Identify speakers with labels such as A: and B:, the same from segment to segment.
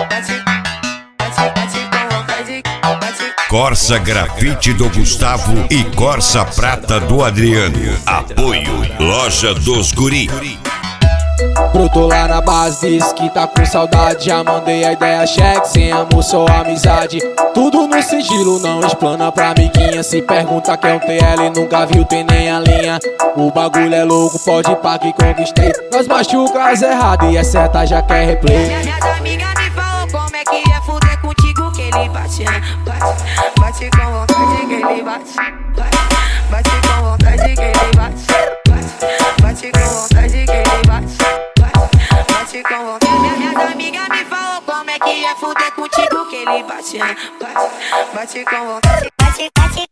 A: Corsa Grafite do Gustavo e Corsa Prata do Adriano. Apoio Loja dos Guri.
B: Brotou lá na base, disse que tá com saudade. Já mandei a ideia, cheque, sem amor, só amizade. Tudo no sigilo, não explana pra amiguinha. Se pergunta quem é um TL, nunca viu, tem nem a linha. O bagulho é louco, pode pá que conquistei. Nós machuca as erradas e é certa, já quer replay.
C: Minhas amigas me falam como é que é fuder contigo. Que ele bate, bate com vontade que ele bate. Bate com vontade que ele bate. Bate com vontade que ele bate. Bate com vontade. Minhas amigas me falam como é que é fuder contigo. Que ele bate, bate com vontade. Bate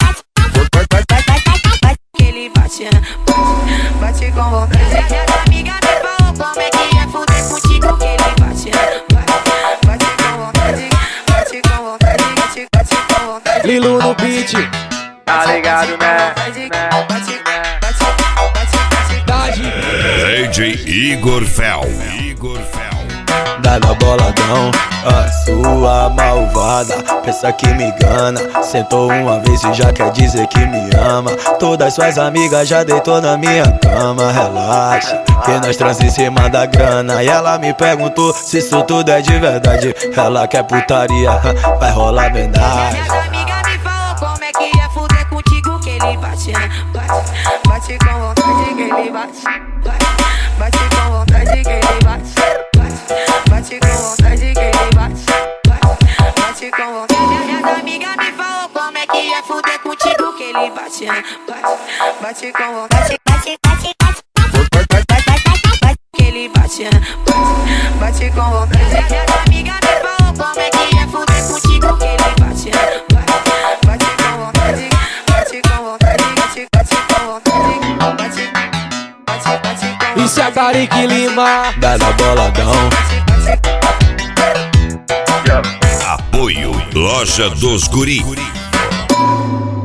C: que ele bate, bate com vontade. Minhas amigas me falam como é que é fuder contigo. Que ele bate, bate com vontade. Bate com vontade, bate com vontade.
B: Lilo no beat,
D: tá ligado, né?
A: DJ Igor Fel.
E: Dada boladão, a sua malvada pensa que me engana. Sentou uma vez e já quer dizer que me ama. Todas suas amigas já deitou na minha cama. Relaxa, que nós trans em cima da grana. E ela me perguntou se isso tudo é de verdade. Ela quer putaria, vai rolar verdade.
C: Minhas amigas me falam como é que é fuder contigo. Que ele bate, bate com vontade que ele bate. Bate com vontade que ele bate. Bate com vontade que ele bate. Bate com vontade. Minhas amigas me falam como é que é fuder contigo. Que ele bate, bate com vontade. Que ele bate, bate com vontade. Minhas amigas me falam como é que é fuder contigo. Que ele bate, bate com vontade. Bate com vontade, bate com vontade.
B: isso é Tariq Lima.
E: Dada boladão,
A: Apoio Loja dos Guri.